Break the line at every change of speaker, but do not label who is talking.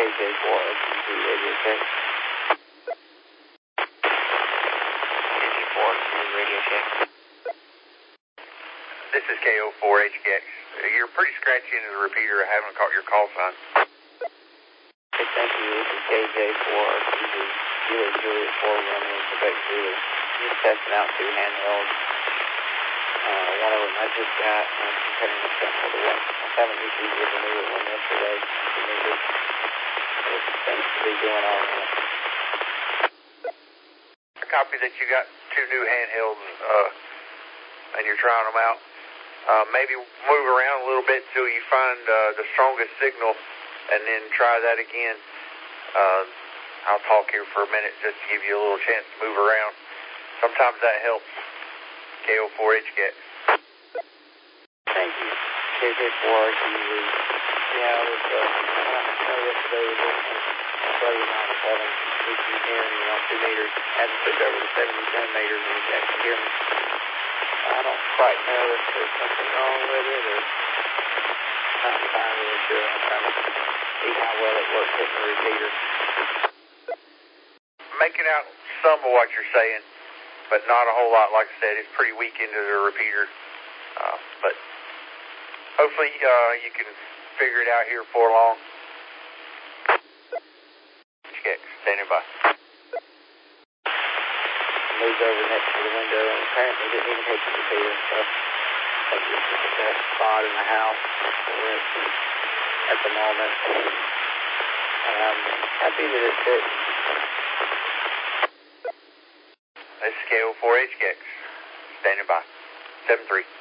KJ4RTZ radio check. KJ4RTZ radio check.
This is KO4HKX. You're pretty scratchy into the repeater. I haven't caught your call sign.
Okay, thank you. This is KJ4RTZ. Julia 411 Quebec Zulu. Just testing out 2 handhelds. One of them I just got, and I'm comparing the sample to one. I haven't issues with the newer one yesterday. It seems to be doing all right.
I copy that you got 2 new handhelds, and you're trying them out. Maybe move around a little bit until you find the strongest signal, and then try that again. I'll talk here for a minute just to give you a little chance to move around. Sometimes that helps. KO4HKX.
Thank you. KJ4RTZ. Yeah, it was yesterday we did 3097 issues here, 2 meters. Had to switch over to 70 centimeters and you can hear me. I don't quite know if there's something wrong with it or not entirely sure. I'm trying to see how well it works with the repeater.
Making out some of what you're saying, but not a whole lot. Like I said, it's pretty weak into the repeater. But hopefully you can figure it out here before long. Okay, standing by.
Moved over next to the window and apparently didn't even hit the repeater, so I think this is the best spot in the house for it at the moment. And I'm happy that it's sitting.
This is KO4HKX. Standing by. 7-3.